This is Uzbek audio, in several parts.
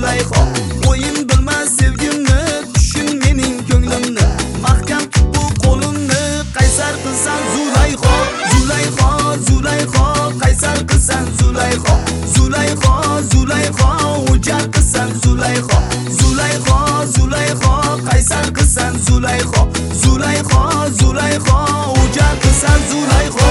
Zulayho. O'yin bilmas sevgimni, tushun mening ko'nglimni. Mahkam tut bu qo'limni, qaysar qilsan Zulayho. Zulayho, Zulayho, qaysar qilsan Zulayho. Zulayho, Zulayho, o'jar qilsan Zulayho. Zulayho, Zulayho, qaysar qilsan Zulayho. Zulayho, Zulayho, o'jar qilsan Zulayho.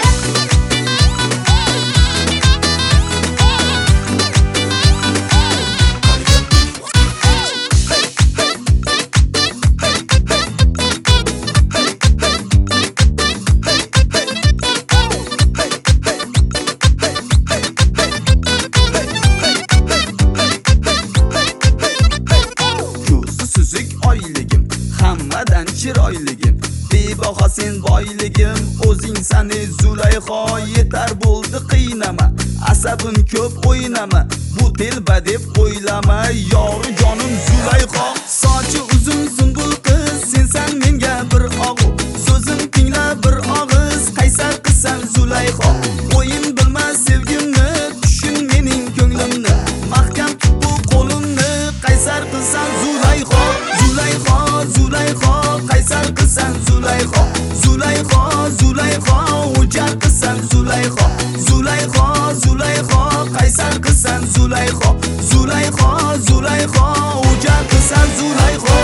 Oyligim, hammadan chiroyligim, bebaho sen boyligim, o'zing sani Zulayho. Yetar bo'ldi qiynama, asabim ko'p o'ynama, bu telba deb o'ylama, yori jonim Zulayho. Sochi uzun sunbul qiz, sensan menga bir og'iz, so'zim tingla bir og'iz, qaysar qilsan Zulayho. O'yin bilmas sevgimni, tushun mening ko'nglimni, mahkam tut bu qo'limni, qaysar qilsan Zulayho. Zulayho, Zulayho, qaysar qilsan Zulayho. Zulayho, Zulayho, o'jar qilsan Zulayho. Zulayho, Zulayho, qaysar qilsan Zulayho. Zulayho, Zulayho, o'jar qilsan Zulayho.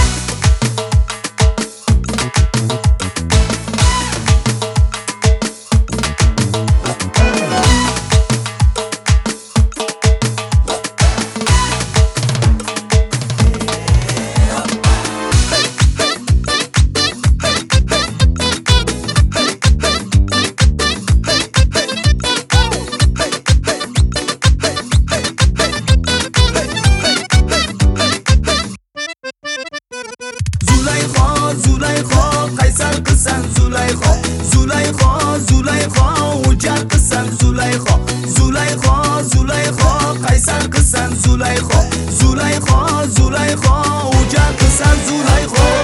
Zulayho, qaysar qilsan Zulayho. Zulayho, Zulayho, o'jar qilsan Zulayho. Zulayho, Zulayho, qaysar qilsan Zulayho. Zulayho, Zulayho, o'jar qilsan Zulayho.